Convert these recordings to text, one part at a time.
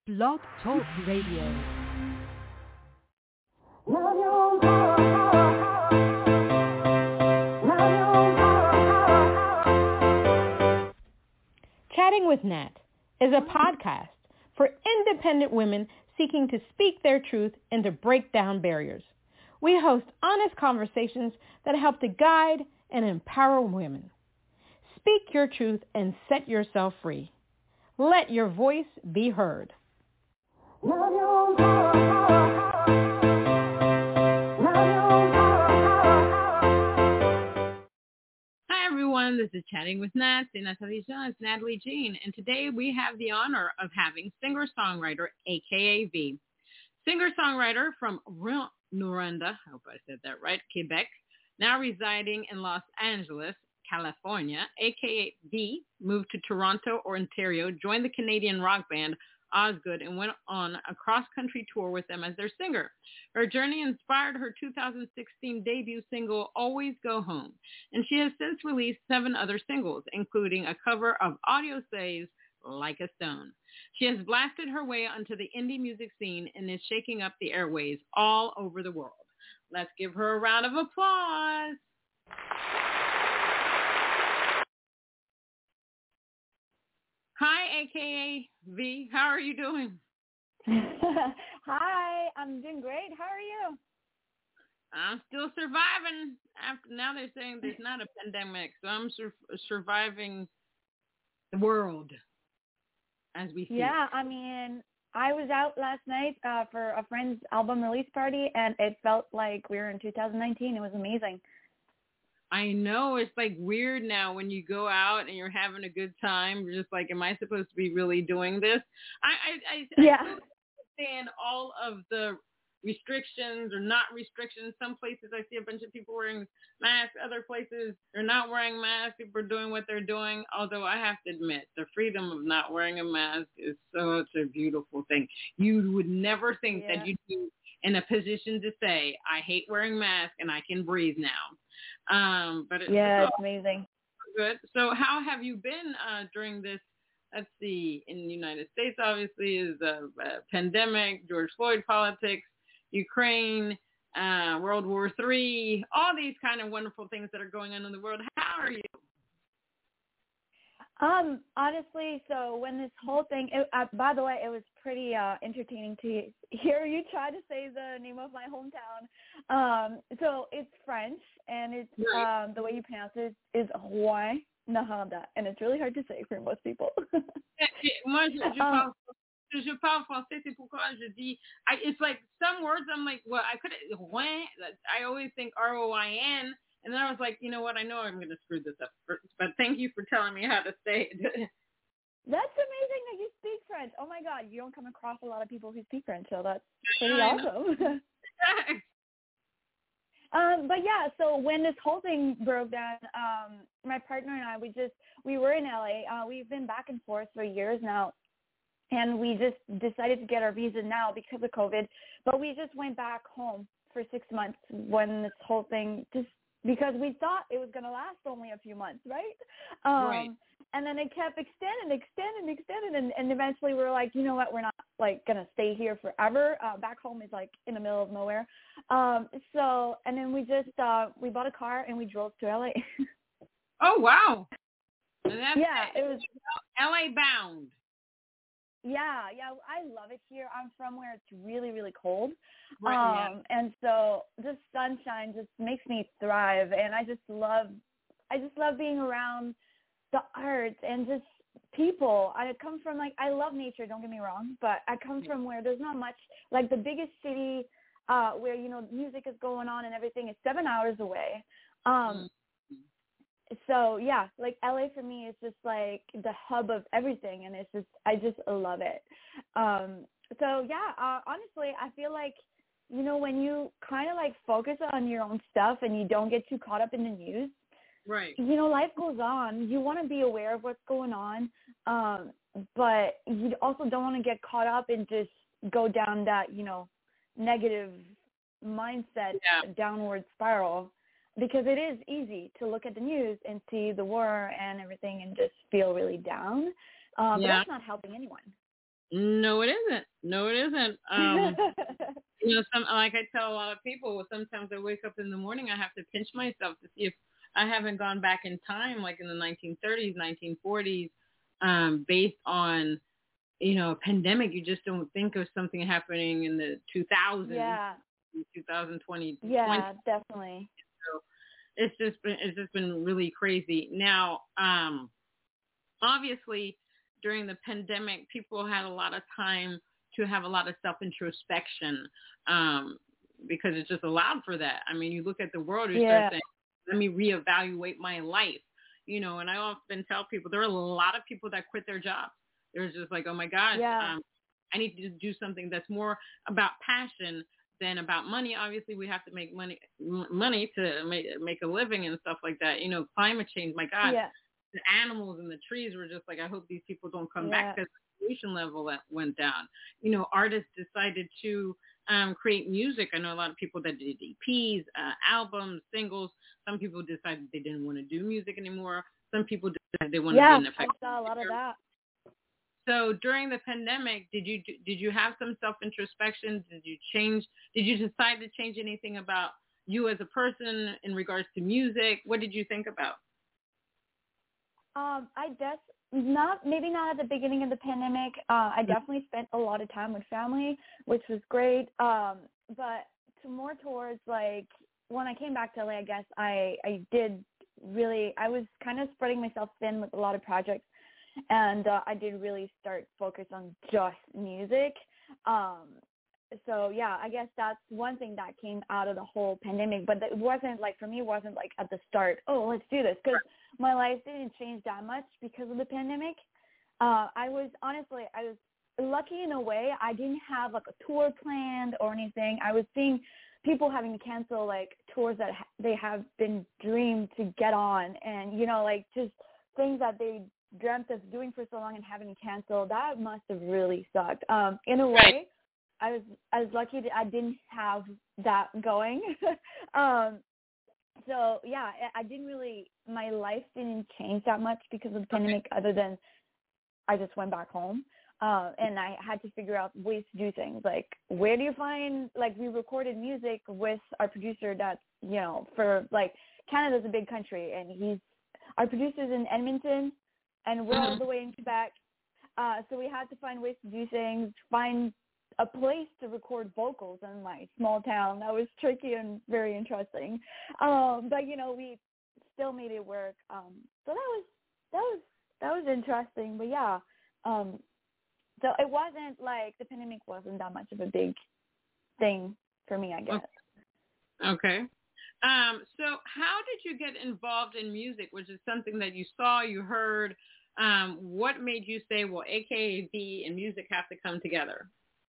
Blog Talk Radio. Chatting with Nat is a podcast for independent women seeking to speak their truth and to break down barriers. We host honest conversations that help to guide and empower women. Speak your truth and set yourself free. Let your voice be heard. Hi everyone, this is Chatting with Nat. C'est Nathalie Jean, it's Natalie Jean, and today we have the honor of having singer-songwriter aka V. Singer-songwriter from Rouyn-Noranda, I hope I said that right, Quebec, now residing in Los Angeles, California, aka V, moved to Toronto, Ontario, joined the Canadian rock band Osgood, and went on a cross-country tour with them as their singer. Her journey inspired her 2016 debut single, Always Go Home, and she has since released 7 other singles, including a cover of Audiosay's Like a Stone. She has blasted her way onto the indie music scene and is shaking up the airways all over the world. Let's give her a round of applause. Hi, aka V. How are you doing? Hi, I'm doing great. How are you? I'm still surviving. Now they're saying there's not a pandemic, so I'm surviving the world as we see. Yeah, I mean, I was out last night for a friend's album release party, and it felt like we were in 2019. It was amazing. I know, it's like weird now when you go out and you're having a good time. You're just like, am I supposed to be really doing this? I yeah. understand all of the restrictions or not restrictions. Some places I see a bunch of people wearing masks. Other places they're not wearing masks. People are doing what they're doing. Although I have to admit, the freedom of not wearing a mask is such a beautiful thing. You would never think that you'd be in a position to say, I hate wearing masks and I can breathe now. But it's amazing. Good. So how have you been during this? Let's see, in the United States, obviously, is a pandemic, George Floyd politics, Ukraine, World War III, all these kind of wonderful things that are going on in the world. How are you? Honestly, so when this whole thing, by the way, it was pretty entertaining to hear you try to say the name of my hometown. So it's French, and it's the way you pronounce it is Rouyn-Noranda, and it's really hard to say for most people. Moi, je parle français, c'est pourquoi je dis, it's like some words I'm like, well, I could, Rouen, I always think R-O-I-N, and then I was like, you know what, I know I'm going to screw this up, but thank you for telling me how to say it. That's amazing that you speak French. Oh my God, you don't come across a lot of people who speak French, so that's pretty awesome. But yeah, so when this whole thing broke down, my partner and I, we were in LA. We've been back and forth for years now, and we just decided to get our visa now because of COVID. But we just went back home for 6 months when this whole thing because we thought it was going to last only a few months, right? Right. And then it kept extending, and eventually we were like, you know what, we're not like going to stay here forever. Back home is like in the middle of nowhere. So, and then we just, we bought a car and we drove to LA. Oh, wow. And it was LA bound. Yeah, I love it here. I'm from where it's really, really cold. Right, and so the sunshine just makes me thrive, and I just love being around the arts and just people. I come from I love nature, don't get me wrong, but I come from where there's not much, like the biggest city where, music is going on and everything is 7 hours away. So yeah, like LA for me is just like the hub of everything, and I just love it. So yeah, honestly, I feel like, when you kind of like focus on your own stuff and you don't get too caught up in the news, right? Life goes on. You want to be aware of what's going on, but you also don't want to get caught up and just go down that, negative mindset, downward spiral. Because it is easy to look at the news and see the war and everything and just feel really down. But that's not helping anyone. No, it isn't. No, it isn't. Some like I tell a lot of people, sometimes I wake up in the morning, I have to pinch myself to see if I haven't gone back in time, like in the 1930s, 1940s, based on a pandemic. You just don't think of something happening in the 2000s, Yeah. 2020. Yeah, definitely. So it's just been really crazy. Now, obviously, during the pandemic, people had a lot of time to have a lot of self introspection, because it just allowed for that. I mean, you look at the world, you start Yeah. saying, "Let me reevaluate my life." And I often tell people there are a lot of people that quit their jobs. They're just like, "Oh my gosh, Yeah. I need to do something that's more about passion than about money." Obviously, we have to make money to make a living and stuff like that. Climate change. My God, Yeah. the animals and the trees were just like, I hope these people don't come back Yeah. because the pollution level that went down. Artists decided to create music. I know a lot of people that did EPs, albums, singles. Some people decided they didn't want to do music anymore. Some people decided they wanted to be Yeah, an I effective. saw a lot of that. So during the pandemic, did you have some self introspection? Did you decide to change anything about you as a person in regards to music? What did you think about? I guess maybe not at the beginning of the pandemic. I definitely spent a lot of time with family, which was great. But more towards like when I came back to LA, I guess I did really, I was kind of spreading myself thin with a lot of projects, and I did really start focus on just music. So yeah, I guess that's one thing that came out of the whole pandemic, but it wasn't like, for me, it wasn't like at the start, oh, let's do this, because my life didn't change that much because of the pandemic. I was lucky in a way. I didn't have like a tour planned or anything. I was seeing people having to cancel like tours that they have been dreamed to get on, and like just things that they dreamt of doing for so long and having to cancel. That must have really sucked. In a way, I was lucky that I didn't have that going. So yeah, I didn't really, my life didn't change that much because of the pandemic, other than I just went back home. And I had to figure out ways to do things. Like, where do you find, like, we recorded music with our producer that's, for, like, Canada's a big country, and our producer's in Edmonton, and we're all the way in Quebec. So we had to find ways to do things, find a place to record vocals in my small town. That was tricky and very interesting. But we still made it work. So that was interesting. But yeah, so it wasn't like the pandemic wasn't that much of a big thing for me, I guess. Okay. So how did you get involved in music, which is something that you saw, you heard? What made you say, well, AKAV and music have to come together?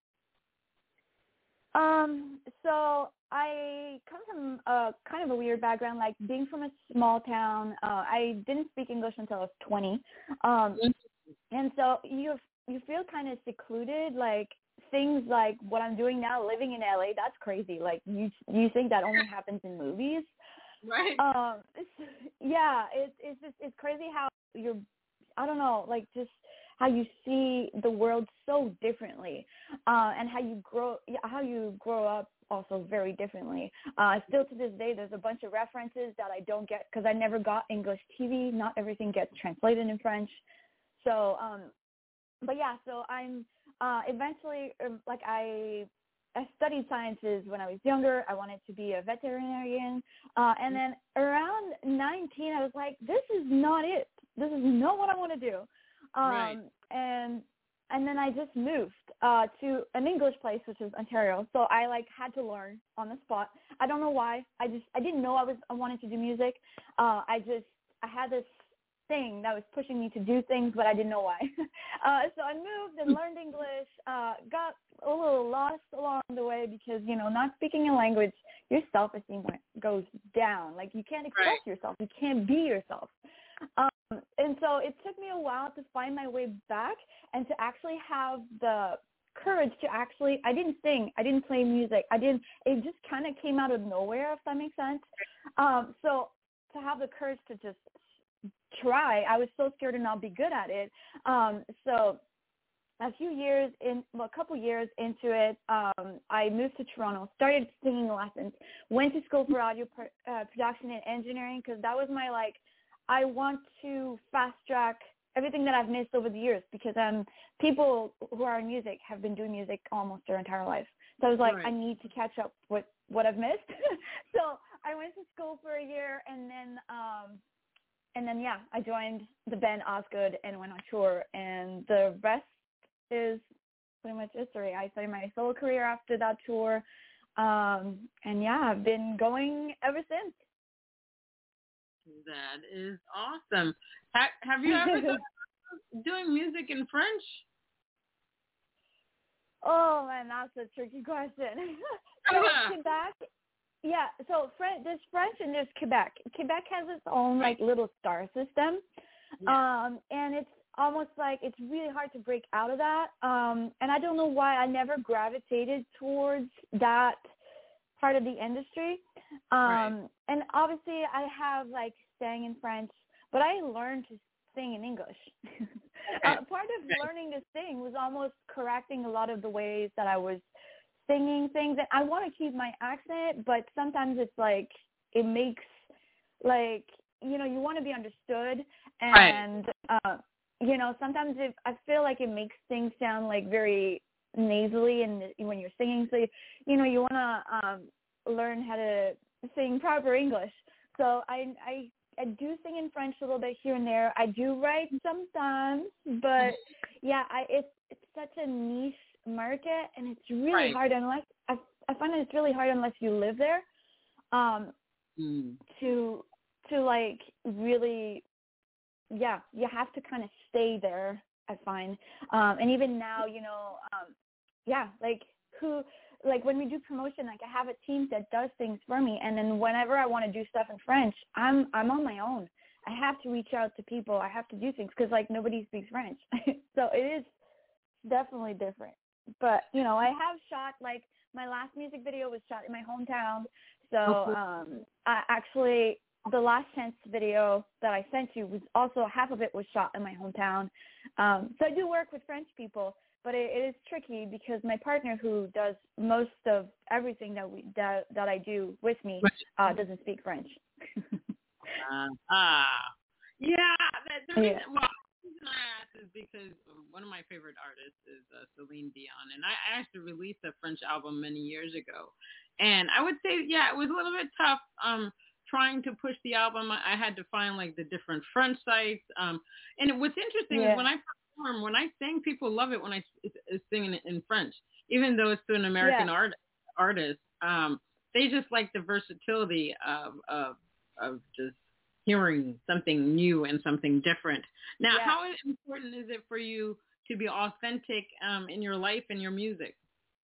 So I come from a kind of a weird background, like being from a small town. I didn't speak English until I was 20. And so you feel kind of secluded, like things like what I'm doing now, living in LA, that's crazy. Like you think that only happens in movies. Right. Yeah, it's crazy how I don't know, like just how you see the world so differently, and how you grow up also very differently. Still to this day, there's a bunch of references that I don't get because I never got English TV. Not everything gets translated in French. So, but yeah, so I'm eventually, like I studied sciences when I was younger. I wanted to be a veterinarian. And then around 19, I was like, this is not it. This is not what I want to do. Right. And then I just moved to an English place, which is Ontario. So I had to learn on the spot. I don't know why. I didn't know I wanted to do music. I had this thing that was pushing me to do things, but I didn't know why. So I moved and learned English, got a little lost along the way because, not speaking a language, your self-esteem goes down. Like you can't express yourself. You can't be yourself. And so it took me a while to find my way back and to actually have the courage to I didn't sing, I didn't play music, it just kind of came out of nowhere, if that makes sense. So to have the courage to just try, I was so scared to not be good at it. So a couple years into it, I moved to Toronto, started singing lessons, went to school for audio production and engineering because that was my, like, I want to fast track everything that I've missed over the years because people who are in music have been doing music almost their entire life. So I was like, Right. I need to catch up with what I've missed. So I went to school for a year and then yeah, I joined the band Osgood and went on tour, and the rest is pretty much history. I started my solo career after that tour, and yeah, I've been going ever since. That is awesome. Have you ever thought of doing music in French? Oh man, that's a tricky question. So Quebec, yeah. So there's French and there's Quebec. Quebec has its own like little star system, and it's almost like it's really hard to break out of that. And I don't know why I never gravitated towards that part of the industry. And obviously I have like sang in French, but I learned to sing in English. Part of learning to sing was almost correcting a lot of the ways that I was singing things. And I want to keep my accent, but sometimes it's like it makes like, you know, you want to be understood. And, you know, sometimes I feel like it makes things sound like very nasally and when you're singing. So, you know, you want to learn how to sing proper English. So I do sing in French a little bit here and there. I do write sometimes, but yeah, it's such a niche market, and it's really hard unless I find that it's really hard unless you live there, to like really, yeah, you have to kind of stay there, I find. And even now, you know, like when we do promotion, like I have a team that does things for me, and then whenever I want to do stuff in French, I'm on my own. I have to reach out to people. I have to do things because like nobody speaks French. So it is definitely different. But, you know, I have shot, like my last music video was shot in my hometown. So I actually, the Last Chance video that I sent you was also, half of it was shot in my hometown. So I do work with French people. But it is tricky because my partner, who does most of everything that I do with me, doesn't speak French. Yeah. The reason I asked is because one of my favorite artists is Celine Dion, and I actually released a French album many years ago, and I would say, yeah, it was a little bit tough. Trying to push the album, I had to find like the different French sites. And what's interesting is when I perform, when I sing, people love it when I sing in French, even though it's to an American artist. They just like the versatility of just hearing something new and something different. Now, how important is it for you to be authentic in your life and your music?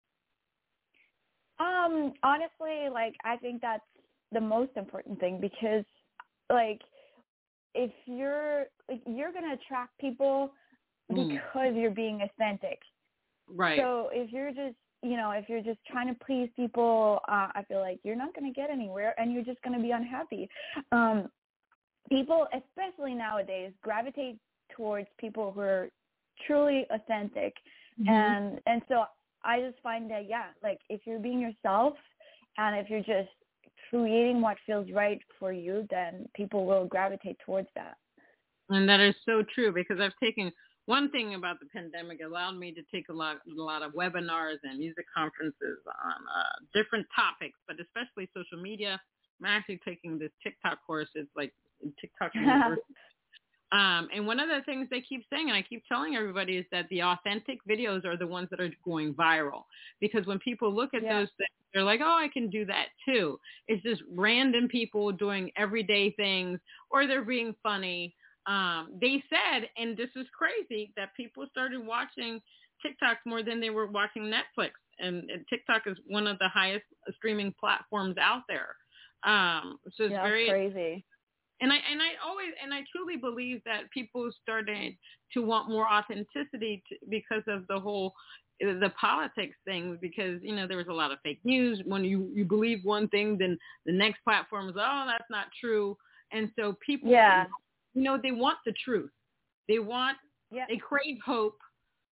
Honestly, like I think that's the most important thing because, like, if you're gonna attract people because you're being authentic. Right. So if you're just trying to please people, I feel like you're not gonna get anywhere, and you're just gonna be unhappy. People, especially nowadays, gravitate towards people who are truly authentic, and so I just find that like if you're being yourself, and if you're just creating what feels right for you, then people will gravitate towards that. And that is so true because I've taken one thing about the pandemic allowed me to take a lot of webinars and music conferences on different topics, but especially social media. I'm actually taking this TikTok course. It's like TikTok University. And one of the things they keep saying, and I keep telling everybody, is that the authentic videos are the ones that are going viral. Because when people look at those things, they're like, oh, I can do that too. It's just random people doing everyday things, or they're being funny. They said, and this is crazy, that people started watching TikToks more than they were watching Netflix. And TikTok is one of the highest streaming platforms out there. So it's very crazy. And I truly believe that people started to want more authenticity because of the politics thing, because, you know, there was a lot of fake news. When you believe one thing, then the next platform is, oh, that's not true. And so people, you know, they want the truth. They crave hope.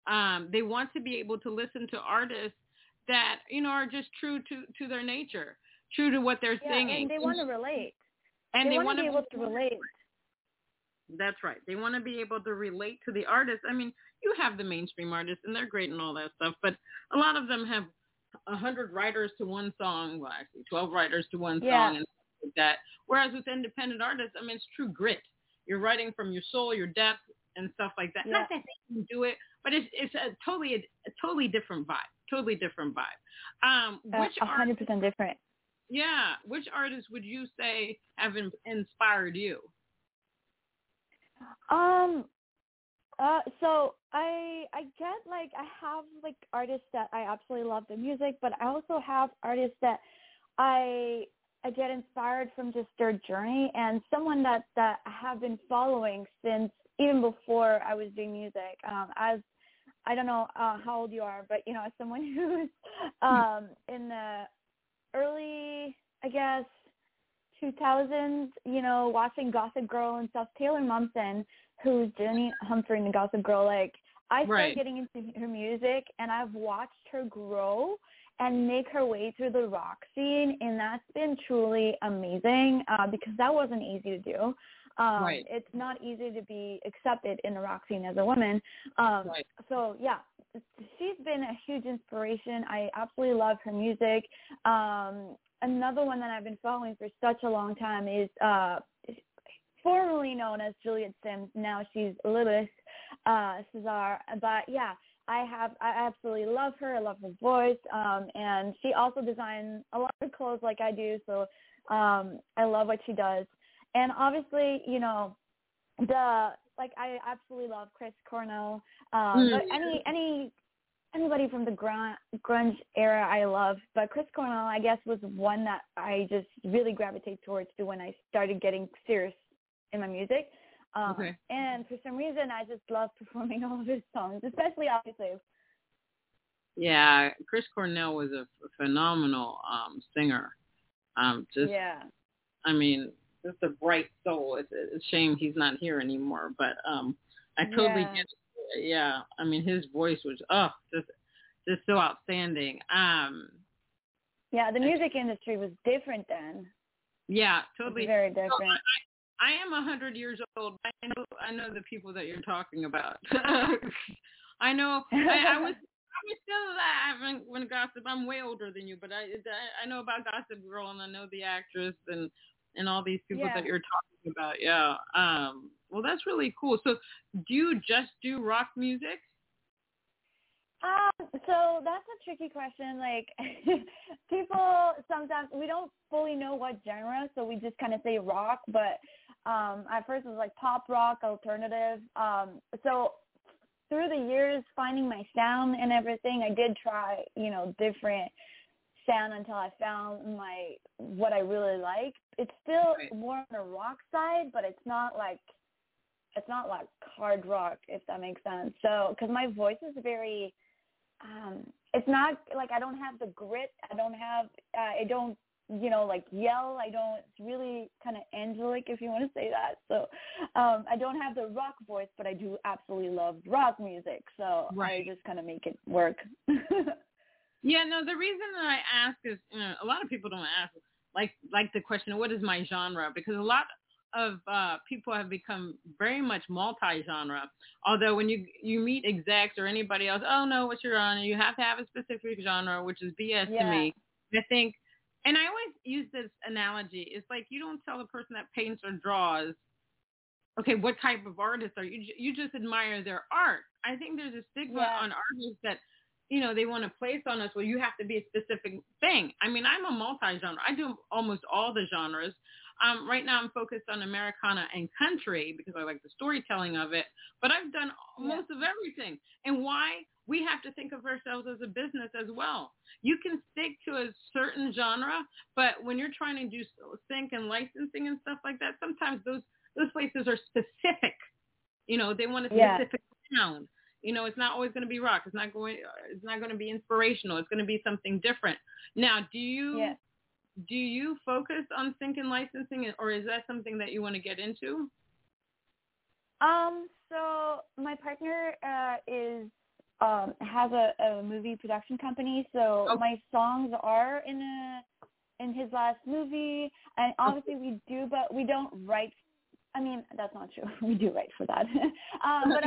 They want to be able to listen to artists that, are just true to their nature, true to what they're Yeah, singing. and they want to relate. And they want to be able to relate. That's right. They want to be able to relate to the artist. I mean, you have the mainstream artists, and they're great and all that stuff, but a lot of them have 100 writers to one song. Well, actually, 12 writers to one song, and stuff like that. Whereas with independent artists, I mean, it's true grit. You're writing from your soul, your depth, and stuff like that. Yeah. Not that they can do it, but it's a totally different vibe. Totally different vibe. Which 100% different. Yeah. Which artists would you say have inspired you? So I get like I have like artists that I absolutely love their music, but I also have artists that I get inspired from just their journey, and someone that I have been following since even before I was doing music. As I don't know how old you are, but as someone who's in the early, I guess, 2000s, watching Gossip Girl and stuff, Taylor Momsen, who's Jenny Humphrey in the Gossip Girl, like, I started getting into her music, and I've watched her grow and make her way through the rock scene, and that's been truly amazing because that wasn't easy to do. It's not easy to be accepted in the rock scene as a woman. So, yeah, she's been a huge inspiration. I absolutely love her music. Another one that I've been following for such a long time is formerly known as Juliet Sims. Now she's Lilith Cesar. But, yeah, I absolutely love her. I love her voice. And she also designs a lot of clothes like I do. So I love what she does. And obviously, I absolutely love Chris Cornell. But anybody from the grunge era I love. But Chris Cornell, I guess, was one that I just really gravitate towards when I started getting serious in my music. And for some reason, I just love performing all of his songs, especially obviously. Yeah, Chris Cornell was a phenomenal singer. I mean, just a bright soul. It's a shame he's not here anymore, but I totally get it. Yeah, I mean, his voice was just so outstanding. Yeah, the music industry was different then. Yeah, totally. Very different. So I am 100 years old. I know the people that you're talking about. I know. I was still alive when Gossip. I'm way older than you, but I know about Gossip Girl, and I know the actress and all these people that you're talking about. Yeah. Well, that's really cool. So, do you just do rock music? So that's a tricky question. Like, people sometimes, we don't fully know what genre, so we just kind of say rock. But at first it was like pop rock, alternative. So through the years, finding my sound and everything, I did try, different sound until I found what I really like. It's still more on the rock side, but it's not like hard rock, if that makes sense. So, because my voice is very, it's not like I don't have the grit. I don't, like yell. It's really kind of angelic, if you want to say that. So, I don't have the rock voice, but I do absolutely love rock music. So I just kind of make it work. Yeah, no, the reason that I ask is, a lot of people don't ask, like the question of what is my genre, because a lot of people have become very much multi-genre. Although when you meet execs or anybody else, oh no, what's your genre? You have to have a specific genre, which is BS to me. I think, and I always use this analogy. It's like you don't tell the person that paints or draws, okay, what type of artist are you? You just admire their art. I think there's a stigma on artists that, they want to place on us, well, you have to be a specific thing. I mean, I'm a multi-genre. I do almost all the genres. Right now I'm focused on Americana and country because I like the storytelling of it, but I've done most of everything. And why? We have to think of ourselves as a business as well. You can stick to a certain genre, but when you're trying to do sync and licensing and stuff like that, sometimes those places are specific. They want a specific sound. It's not always going to be rock. It's not going to be inspirational. It's going to be something different. Now, do you focus on sync and licensing, or is that something that you want to get into? So my partner is has a movie production company, so my songs are in his last movie, and obviously we do, but we don't write. I mean, that's not true. We do write for that. But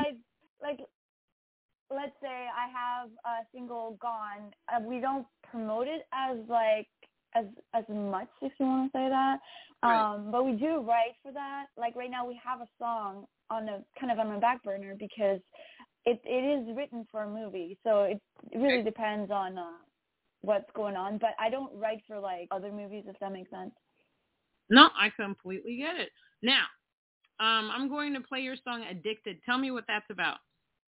let's say I have a single Gone. We don't promote it as much, if you want to say that. Right. But we do write for that. Like right now, we have a song on the back burner because it is written for a movie. So it really depends on what's going on. But I don't write for like other movies, if that makes sense. No, I completely get it. Now, I'm going to play your song "Addicted." Tell me what that's about.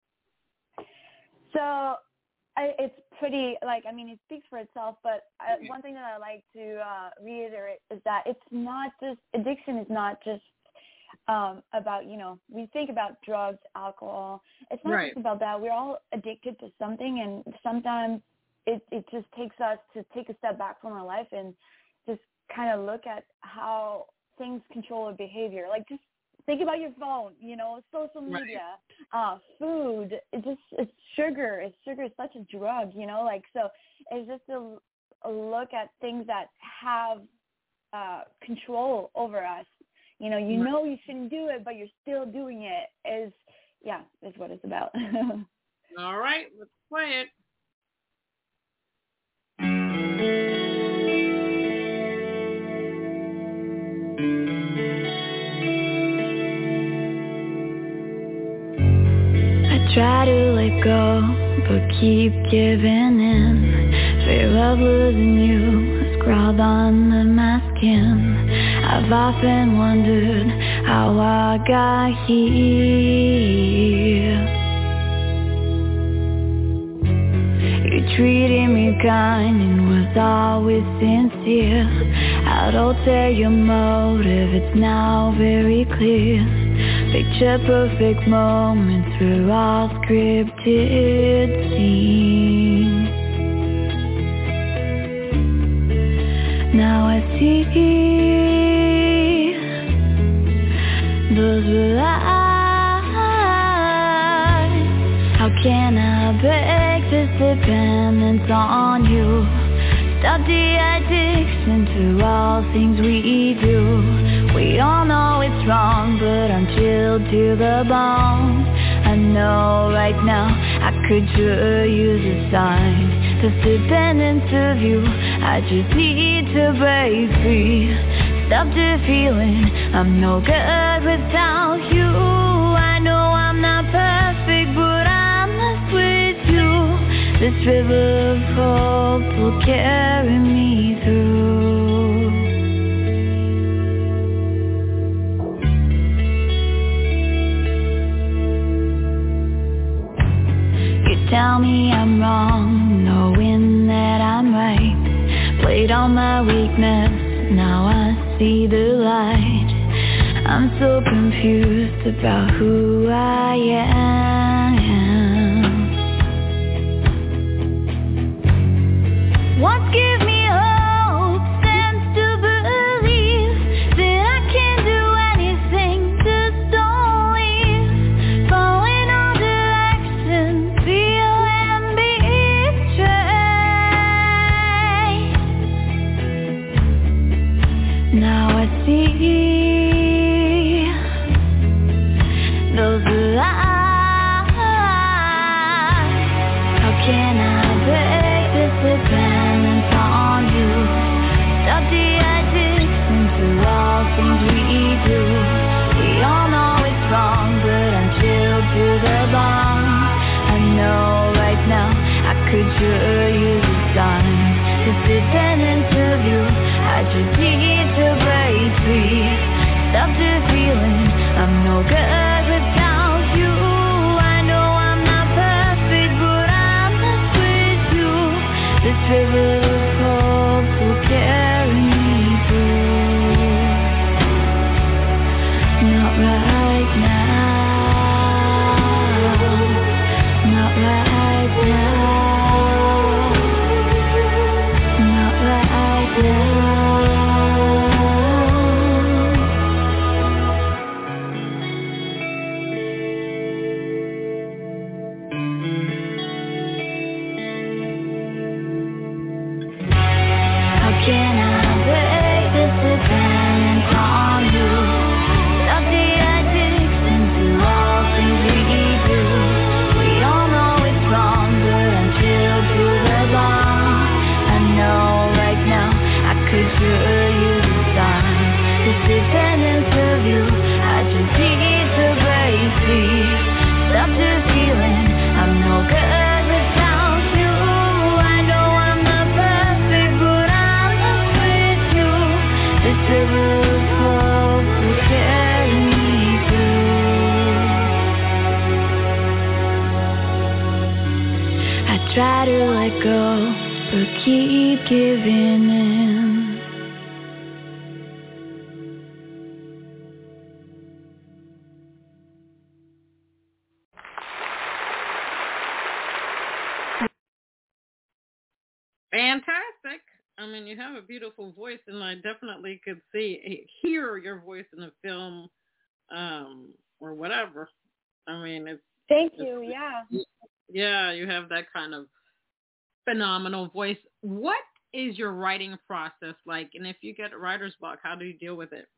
So it's pretty, it speaks for itself, but one thing that I like to reiterate is that it's not just, addiction is not just about, we think about drugs, alcohol. It's not just about that. We're all addicted to something, and sometimes it just takes us to take a step back from our life and just kind of look at how things control our behavior. Like, just think about your phone, social media, food. It's sugar. Sugar is such a drug, so it's just a look at things that have control over us. You shouldn't do it, but you're still doing it. Is what it's about. All right, let's play it. Try to let go, but keep giving in. Fear of losing you is crawled under my skin. I've often wondered how I got here. You treated me kind and was always sincere. I'd alter your motive, it's now very clear. Picture perfect moments were all scripted scenes. Now I see those were lies. How can I break this dependence on you? Stop the addiction to all things we do. We all know it's wrong, but I'm chilled to the bone. I know right now I could sure use a sign. This dependence of you, I just need to break free. Stop the feeling I'm no good without you. I know I'm not perfect, but I'm left with you. This river of hope will carry me through. Tell me I'm wrong, knowing that I'm right. Played on my weakness, now I see the light. I'm so confused about who I am. What give me hope, sense to believe that I can do anything, just don't leave. Following all directions, now I see those lies. How can I break this dependence on you? Stop the addiction to all things we do. We all know it's wrong, but I'm chilled to the bone. I know right now I could sure use a sign. This dependence of you, I just need to break free. Stop the feeling I'm no good without you. I know I'm not perfect, but I'm left with you. This river of hope will carry me through. Not right now, not right now. can I break this dependence on you? Stop the addiction to all things we do. We all know it's wrong, but I'm still to the bone. I know right now I could show you the signs. This dependence of you, I just need to break free. Stop the feeling I'm no good without you. I know I'm not perfect, but I'm not with you. This river of hope will carry me through. I try to let go, but keep giving in. Fantastic. I mean, you have a beautiful voice, and I definitely could hear your voice in the film, or whatever. I mean, Thank you. Yeah. Yeah, you have that kind of phenomenal voice. What is your writing process like? And if you get writer's block, how do you deal with it?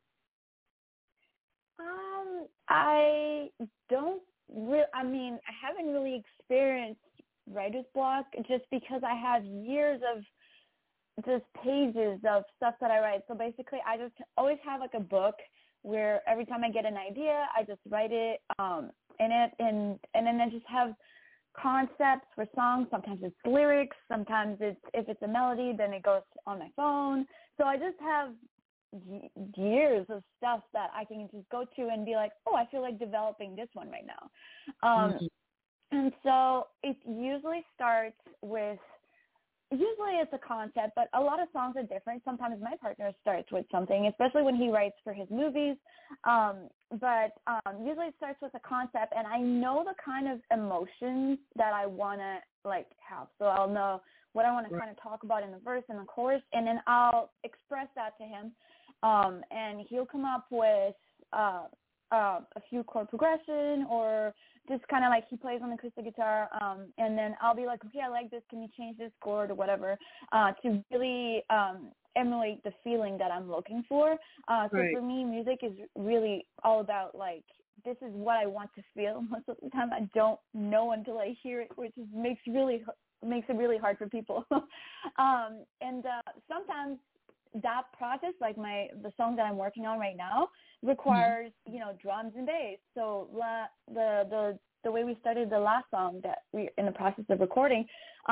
I don't really, I haven't really experienced writer's block just because I have years of just pages of stuff that I write. So basically I just always have like a book where every time I get an idea, I just write it in it, and then I just have concepts for songs. Sometimes it's lyrics, sometimes if it's a melody, then it goes on my phone. So I just have years of stuff that I can just go to and be like, oh, I feel like developing this one right now. And so it usually starts with, it's a concept, but a lot of songs are different. Sometimes my partner starts with something, especially when he writes for his movies. But usually it starts with a concept, and I know the kind of emotions that I want to have. So I'll know what I want to kind of talk about in the verse and the chorus, and then I'll express that to him. And he'll come up with a few chord progression, or just kind of like he plays on acoustic guitar, and then I'll be like, okay, I like this, can you change this chord or whatever, to really emulate the feeling that I'm looking for. So for me, music is really all about this is what I want to feel. Most of the time I don't know until I hear it, which makes it really hard for people. And sometimes that process, the song that I'm working on right now, requires drums and bass. So the way we started the last song that we in the process of recording,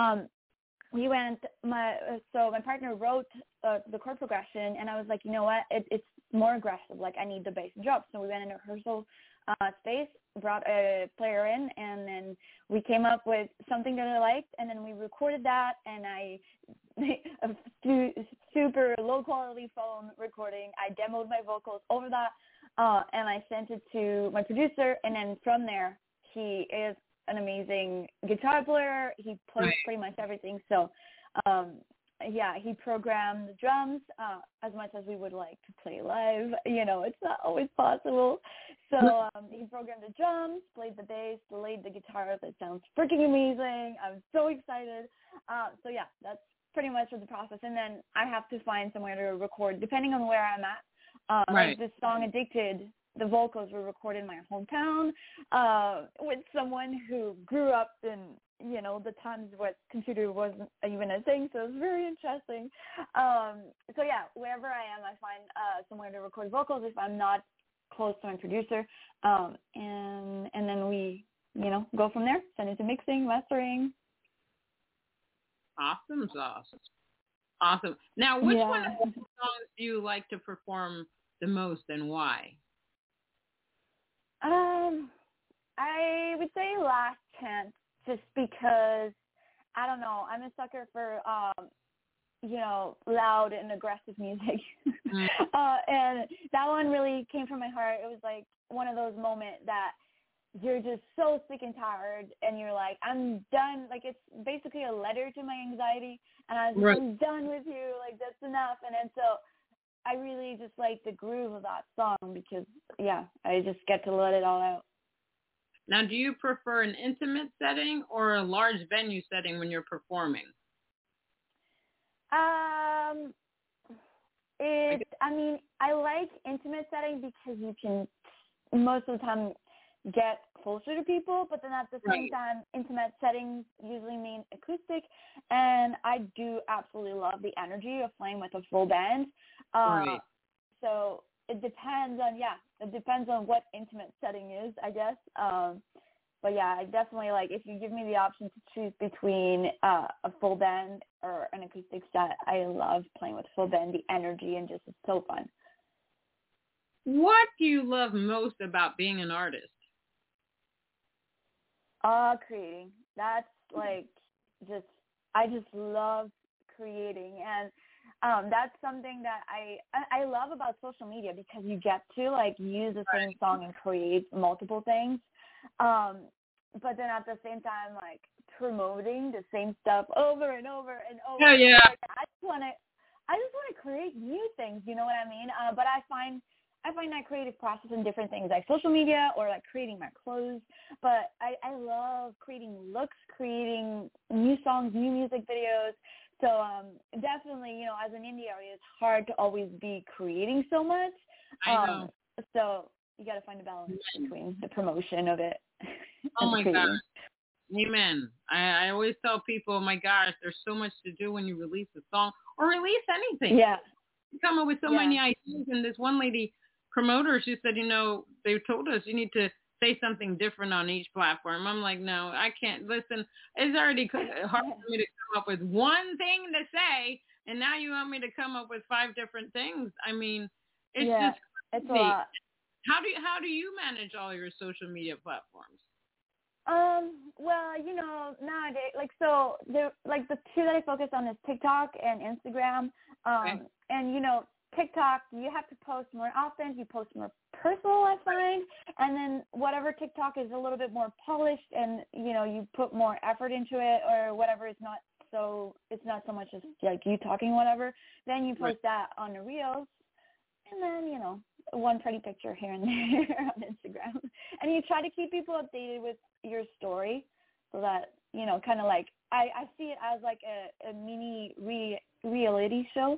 my partner wrote the chord progression, and I was like, you know what, it's more aggressive. I need the bass and drums. So we went in a rehearsal space, brought a player in, and then we came up with something that I liked, and then we recorded that, and a super low quality phone recording. I demoed my vocals over that, and I sent it to my producer, and then from there, he is an amazing guitar player. He plays pretty much everything. So, he programmed the drums as much as we would like to play live. It's not always possible. So he programmed the drums, played the bass, played the guitar. That sounds freaking amazing. I'm so excited. That's pretty much the process. And then I have to find somewhere to record, depending on where I'm at. Like this song, Addicted, the vocals were recorded in my hometown with someone who grew up in, the times what computer wasn't even a thing. So it was very interesting. Wherever I am, I find somewhere to record vocals if I'm not close to my producer. And then we, go from there, send it to mixing, mastering. Awesome sauce. Awesome. Now, which one of the songs do you like to perform the most, and why? I would say Last Chance, just because, I don't know, I'm a sucker for, loud and aggressive music. And that one really came from my heart. It was one of those moments that you're just so sick and tired, and you're like, I'm done. It's basically a letter to my anxiety, and I was like, I'm done with you. That's enough. And then so I really just like the groove of that song because, I just get to let it all out. Now, do you prefer an intimate setting or a large venue setting when you're performing? I mean, I like intimate settings because you can most of the time get closer to people, but then at the same time, intimate settings usually mean acoustic, and I do absolutely love the energy of playing with a full band. So it depends on what intimate setting is, I guess. But yeah, I definitely like, if you give me the option to choose between a full band or an acoustic set, I love playing with full band, the energy, and just it's so fun. What do you love most about being an artist? Creating. That's like I just love creating, and that's something that I love about social media, because you get to like use the same song and create multiple things. But then at the same time, like promoting the same stuff over and over and over. Oh, yeah. Like, I just want to create new things. You know what I mean? But I find that creative process in different things, like social media or like creating my clothes. But I love creating looks, creating new songs, new music videos. So definitely, as an indie artist, it's hard to always be creating so much. I know. So you got to find a balance between the promotion of it. Oh my gosh. Amen. I always tell people, oh my gosh, there's so much to do when you release a song or release anything. Yeah. You come up with so many ideas. And this one lady promoter, she said, they told us you need to say something different on each platform. I'm like, no, I can't. Listen, it's already hard for me to come up with one thing to say, and now you want me to come up with 5 different things. I mean, it's just crazy. It's a lot. How do you manage all your social media platforms? Well, nowadays, the 2 that I focus on is TikTok and Instagram. And TikTok, you have to post more often. You post more personal, I find. And then whatever TikTok is a little bit more polished, and you put more effort into it, or whatever is not so, it's not so much as like you talking, whatever. Then you post that on the Reels, and then one pretty picture here and there on Instagram. And you try to keep people updated with your story, so that, kind of like, I see it as like a mini reality show.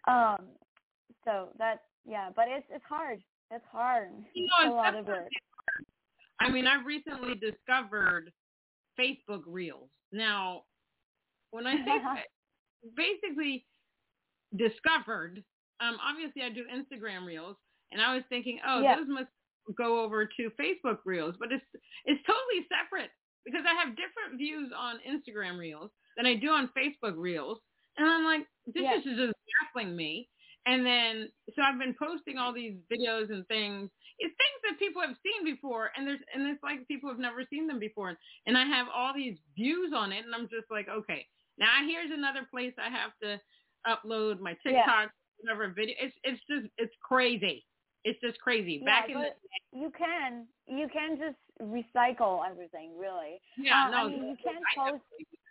So that's, but it's hard. It's hard. It's a lot of work. I mean, I've recently discovered Facebook Reels. Now, when I say basically discovered, obviously I do Instagram Reels, and I was thinking, those must go over to Facebook Reels, but it's totally separate, because I have different views on Instagram Reels than I do on Facebook Reels, and I'm like, this is just baffling me. And then, so I've been posting all these videos and things. It's things that people have seen before, and it's like people have never seen them before. And I have all these views on it, and I'm just like, okay, now here's another place I have to upload my TikTok, whatever video. It's crazy. It's just crazy. Back in you can just recycle everything, really. Yeah, you can't post.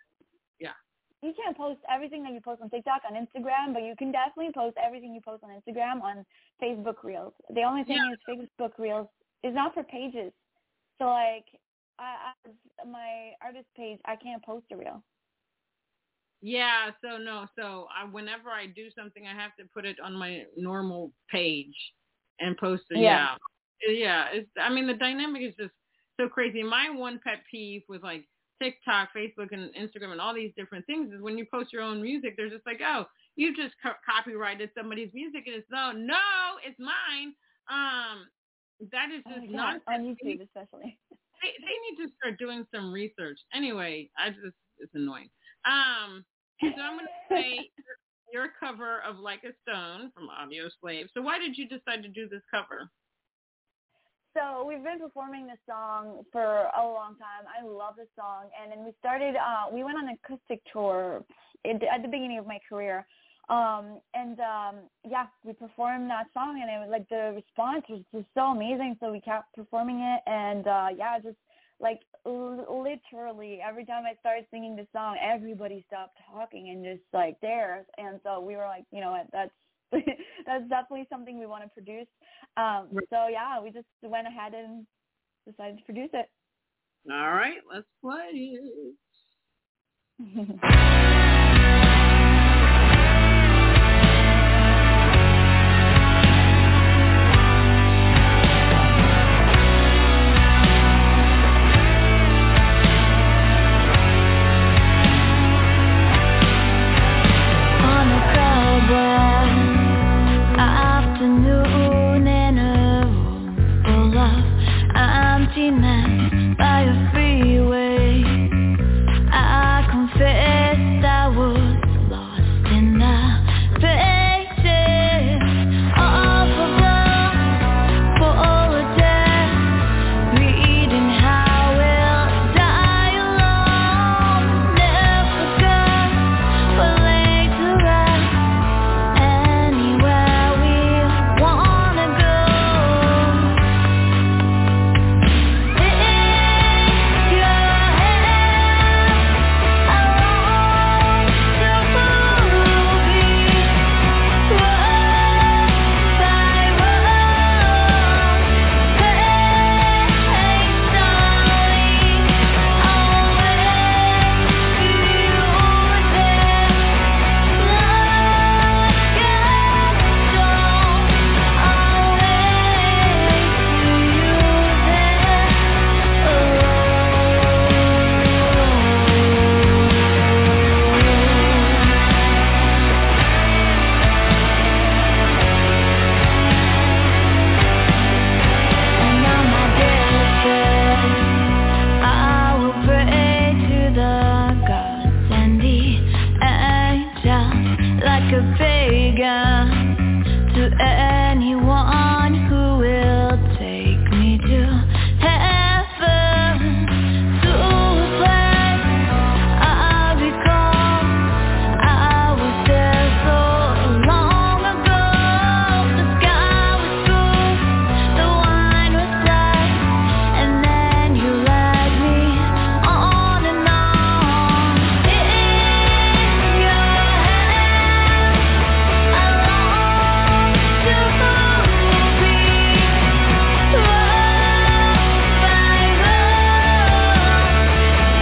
You can't post everything that you post on TikTok on Instagram, but you can definitely post everything you post on Instagram on Facebook Reels. The only thing is Facebook Reels is not for pages. So, like, my artist page, I can't post a reel. Yeah, so whenever I do something, I have to put it on my normal page and post it. Yeah. The dynamic is just so crazy. My one pet peeve with like TikTok, Facebook, and Instagram, and all these different things is when you post your own music, they're just like, oh, you just copyrighted somebody's music, and it's no, it's mine. That is just nonsense. On YouTube, especially. They need to start doing some research. Anyway, it's annoying. So I'm going to say your cover of Like a Stone from Audio Slave. So why did you decide to do this cover? So we've been performing this song for a long time. I love this song. And then we started, we went on an acoustic tour at the beginning of my career. We performed that song, and it was like the response was just so amazing. So we kept performing it. And just like literally every time I started singing the song, everybody stopped talking and just like there. And so we were like, that's definitely something we want to produce. We just went ahead and decided to produce it. All right, let's play it. like a pagan to anyone who will take me to heaven, to a place I'll become. I was there so long ago. The sky was blue, the wine was light, and then you led me on and on. In your hands, I long to be loved by love,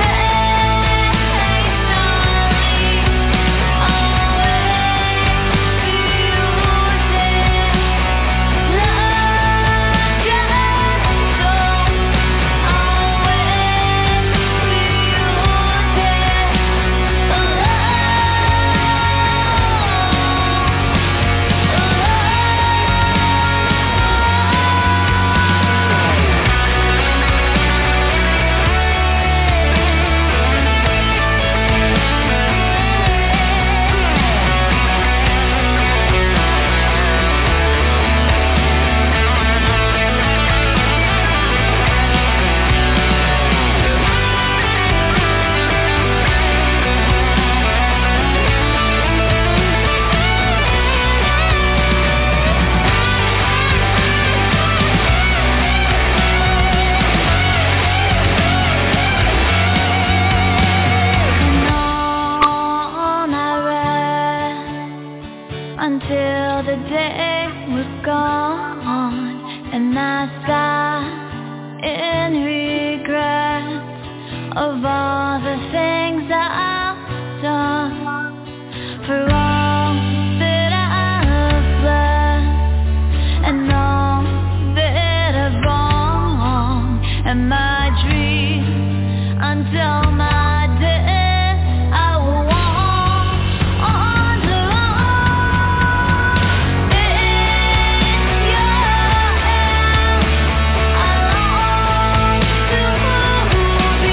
until the day was gone, and I sat in regret of all the things that I've done, for all that I've left, and all that I've wrong, and my dreams until my death. I will walk on alone. In your hands, I long to be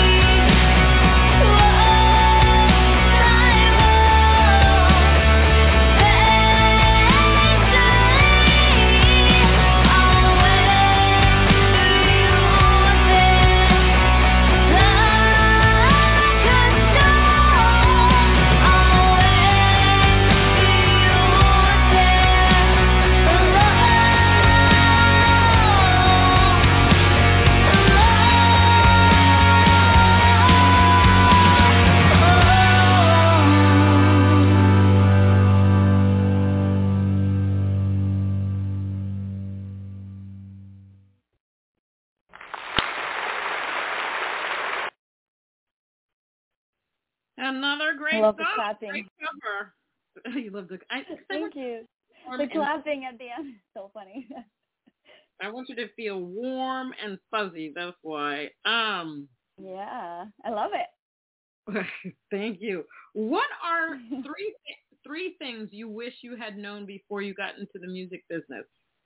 Another great I love the song. clapping. Great cover. You love the. Thank you. The clapping at the end is so funny. I want you to feel warm and fuzzy. That's why. Yeah, I love it. Thank you. What are three things you wish you had known before you got into the music business?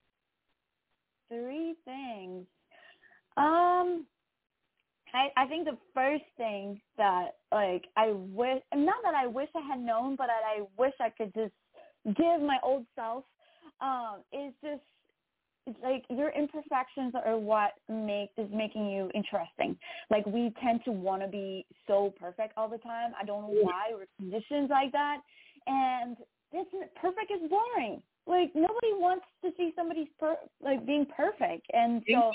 3 things. I think the first thing that, like, I wish, not that I wish I had known, but that I wish I could just give my old self, is just, it's like your imperfections are what is making you interesting. Like, we tend to want to be so perfect all the time. I don't know why. We're conditioned like that. And perfect is boring. Like, nobody wants to see somebody being perfect. And so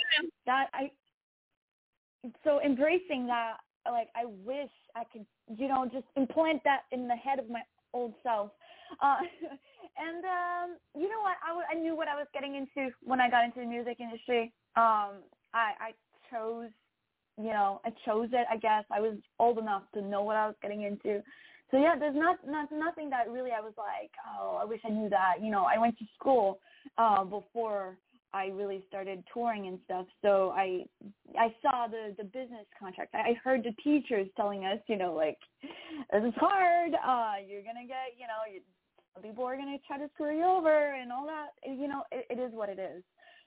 so embracing that, like, I wish I could, just implant that in the head of my old self. And you know what? I knew what I was getting into when I got into the music industry. I chose it, I guess. I was old enough to know what I was getting into. So, yeah, there's nothing that really I was like, oh, I wish I knew that. I went to school before I really started touring and stuff. So I saw the business contract. I heard the teachers telling us, like, this is hard. You're going to get, some people are going to try to screw you over and all that. It is what it is.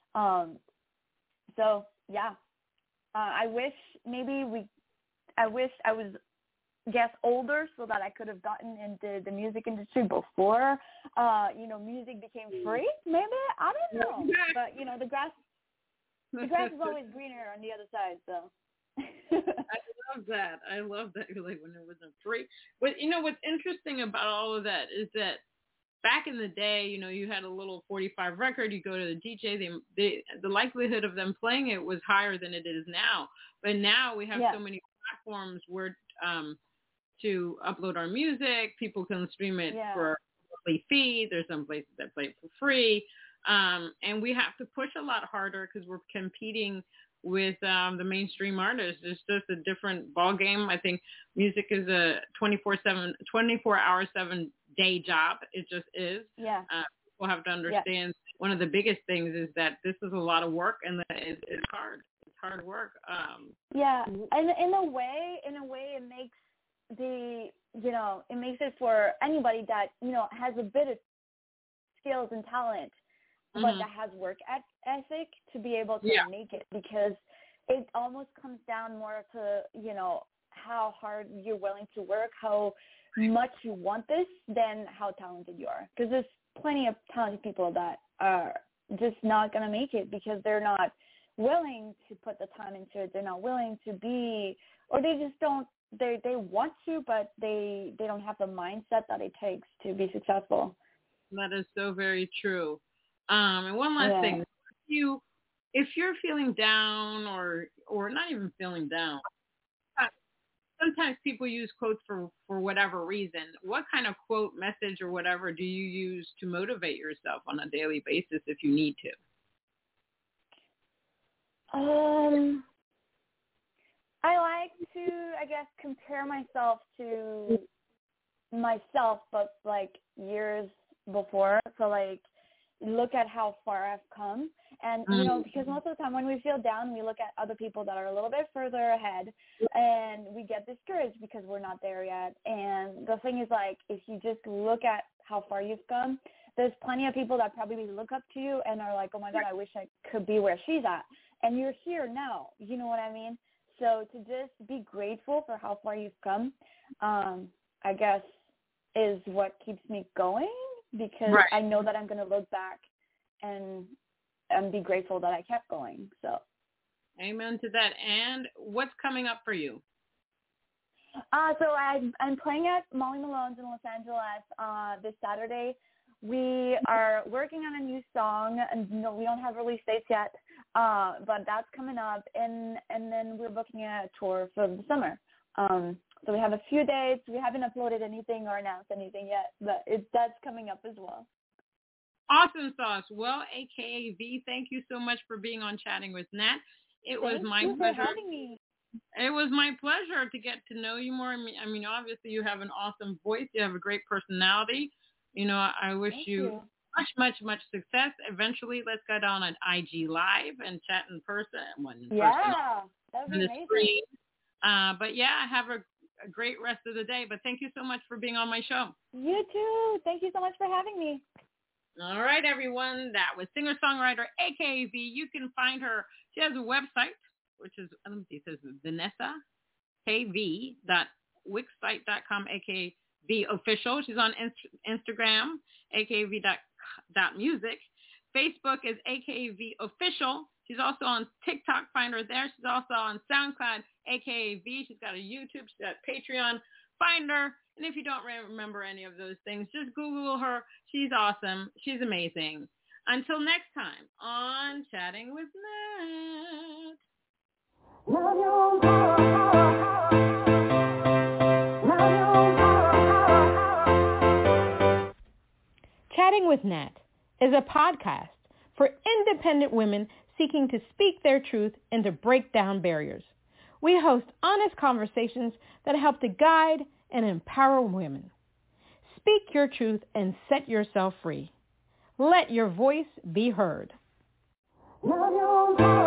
So, yeah. I wish I was older so that I could have gotten into the music industry before music became free. Maybe, I don't know. But the grass is always greener on the other side. So. I love that. Like when it wasn't free. But what's interesting about all of that is that back in the day, you had a little 45 record. You go to the DJ. The likelihood of them playing it was higher than it is now. But now we have so many platforms where to upload our music. People can stream it for a monthly fee. There's some places that play it for free. And we have to push a lot harder because we're competing with the mainstream artists. It's just a different ball game. I think music is a 24-hour, 7-day job. It just is. Yeah. People have to understand one of the biggest things is that this is a lot of work and that it's hard. It's hard work. And in a way, it makes it makes it for anybody that has a bit of skills and talent, but that has work ethic to be able to make it, because it almost comes down more to how hard you're willing to work, how much you want this, than how talented you are. Because there's plenty of talented people that are just not going to make it because they're not willing to put the time into it. They're not willing to be, or they just don't. They want to, but they don't have the mindset that it takes to be successful. That is so very true. And one last thing, if you're feeling down or not even feeling down, sometimes people use quotes for whatever reason. What kind of quote, message, or whatever do you use to motivate yourself on a daily basis if you need to? I like to, I guess, compare myself to myself, but like years before. So like, look at how far I've come. And, because most of the time when we feel down, we look at other people that are a little bit further ahead and we get discouraged because we're not there yet. And the thing is, like, if you just look at how far you've come, there's plenty of people that probably look up to you and are like, oh my God, I wish I could be where she's at. And you're here now. You know what I mean? So to just be grateful for how far you've come, I guess, is what keeps me going, because I know that I'm going to look back and be grateful that I kept going. So, amen to that. And what's coming up for you? So I'm playing at Molly Malone's in Los Angeles this Saturday. We are working on a new song, and we don't have release dates yet, but that's coming up. And then we're booking a tour for the summer. So we have a few dates. We haven't uploaded anything or announced anything yet, but that's coming up as well. Awesome sauce. Well, AKA V, thank you so much for being on Chatting with Nat. It was my pleasure. For having me. It was my pleasure to get to know you more. I mean, obviously you have an awesome voice. You have a great personality. I wish you much success. Eventually, let's go down on IG Live and chat in person. That would be amazing. Screen. But have a great rest of the day. But thank you so much for being on my show. You too. Thank you so much for having me. All right, everyone. That was singer-songwriter AKA V. You can find her. She has a website, which is, let me see, it says VanessaKV.wixsite.com, AKA V Official. She's on Instagram, AKAV.music. Facebook is AKAV Official. She's also on TikTok. Find her there. She's also on SoundCloud, AKA V. She's got a YouTube. She's got Patreon. Find her. And if you don't remember any of those things, just Google her. She's awesome. She's amazing. Until next time on Chatting with Nat. Chatting with Nat is a podcast for independent women seeking to speak their truth and to break down barriers. We host honest conversations that help to guide and empower women. Speak your truth and set yourself free. Let your voice be heard.